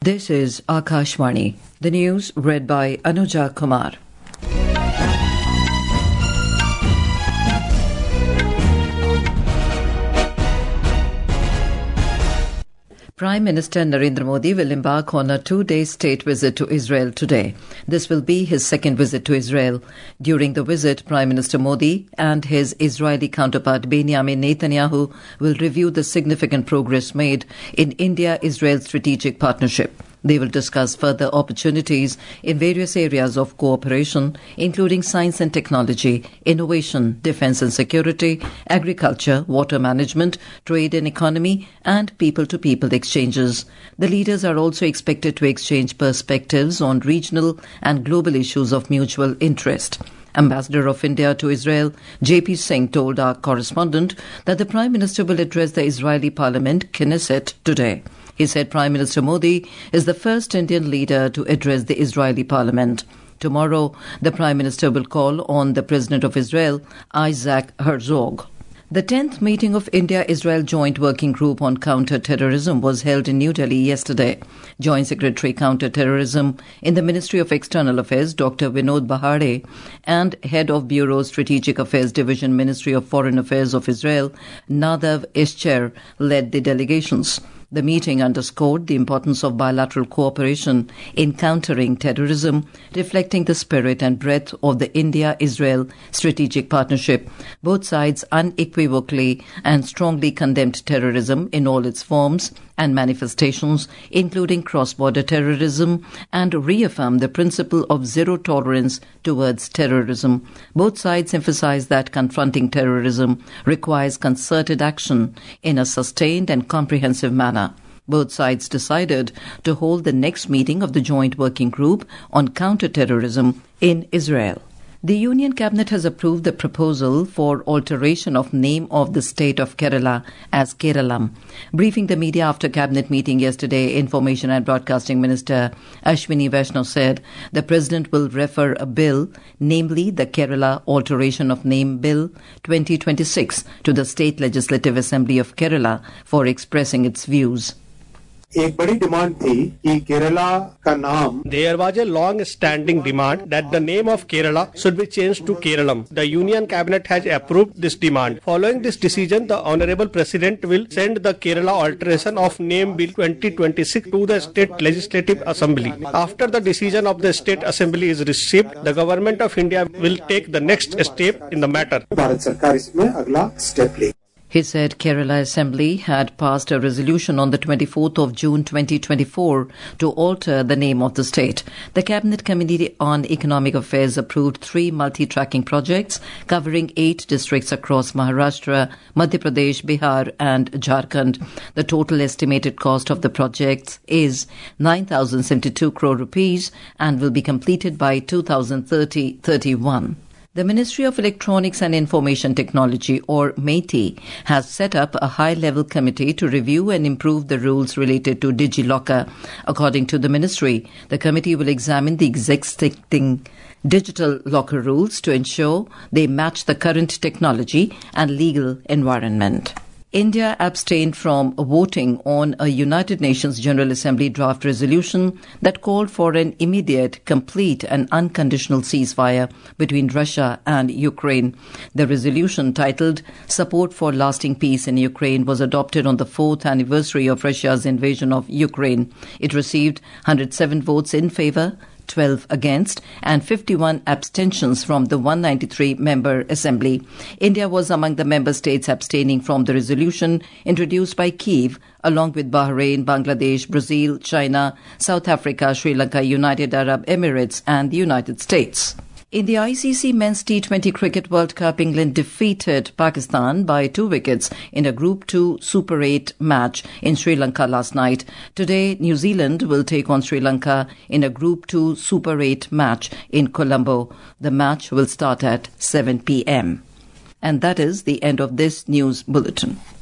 This is Akashvani. The news read by Anuja Kumar. Prime Minister Narendra Modi will embark on a 2-day state visit to Israel today. This will be his second visit to Israel. During the visit, Prime Minister Modi and his Israeli counterpart Benjamin Netanyahu will review the significant progress made in India-Israel strategic partnership. They will discuss further opportunities in various areas of cooperation, including science and technology, innovation, defense and security, agriculture, water management, trade and economy, and people-to-people exchanges. The leaders are also expected to exchange perspectives on regional and global issues of mutual interest. Ambassador of India to Israel, J.P. Singh, told our correspondent that the Prime Minister will address the Israeli Parliament, Knesset, today. He said Prime Minister Modi is the first Indian leader to address the Israeli Parliament. Tomorrow, the Prime Minister will call on the President of Israel, Isaac Herzog. The 10th meeting of India-Israel Joint Working Group on Counter-Terrorism was held in New Delhi yesterday. Joint Secretary Counter-Terrorism in the Ministry of External Affairs, Dr. Vinod Bahare, and Head of Bureau Strategic Affairs Division, Ministry of Foreign Affairs of Israel, Nadav Escher, led the delegations. The meeting underscored the importance of bilateral cooperation in countering terrorism, reflecting the spirit and breadth of the India-Israel strategic partnership. Both sides unequivocally and strongly condemned terrorism in all its forms and manifestations, including cross-border terrorism, and reaffirmed the principle of zero tolerance towards terrorism. Both sides emphasized that confronting terrorism requires concerted action in a sustained and comprehensive manner. Both sides decided to hold the next meeting of the Joint Working Group on Counter-Terrorism in Israel. The Union Cabinet has approved the proposal for alteration of name of the state of Kerala as Keralam. Briefing the media after Cabinet meeting yesterday, Information and Broadcasting Minister Ashwini Vaishnaw said the President will refer a bill, namely the Kerala Alteration of Name Bill 2026, to the State Legislative Assembly of Kerala for expressing its views. एक बड़ी demand थी कि केरला का नाम There was a long-standing demand that the name of Kerala should be changed to Keralam. The Union Cabinet has approved this demand. Following this decision, the Honorable President will send the Kerala Alteration of Name Bill 2026 to the State Legislative Assembly. After the decision of the State Assembly is received, the Government of India will take the next step in the matter. Bharat सरकार इसमें अगला step लेगी. He said Kerala Assembly had passed a resolution on the 24th of June 2024 to alter the name of the state. The Cabinet Committee on Economic Affairs approved 3 multi-tracking projects covering 8 districts across Maharashtra, Madhya Pradesh, Bihar and Jharkhand. The total estimated cost of the projects is 9,072 crore rupees and will be completed by 2030-31. The Ministry of Electronics and Information Technology, or MeitY, has set up a high-level committee to review and improve the rules related to DigiLocker. According to the ministry, the committee will examine the existing digital locker rules to ensure they match the current technology and legal environment. India abstained from voting on a United Nations General Assembly draft resolution that called for an immediate, complete and unconditional ceasefire between Russia and Ukraine. The resolution, titled Support for Lasting Peace in Ukraine, was adopted on the 4th anniversary of Russia's invasion of Ukraine. It received 107 votes in favour, 12 against and 51 abstentions from the 193-member Assembly. India was among the member states abstaining from the resolution introduced by Kyiv, along with Bahrain, Bangladesh, Brazil, China, South Africa, Sri Lanka, United Arab Emirates and the United States. In the ICC Men's T20 Cricket World Cup, England defeated Pakistan by 2 wickets in a Group 2 Super 8 match in Sri Lanka last night. Today, New Zealand will take on Sri Lanka in a Group 2 Super 8 match in Colombo. The match will start at 7 p.m. And that is the end of this news bulletin.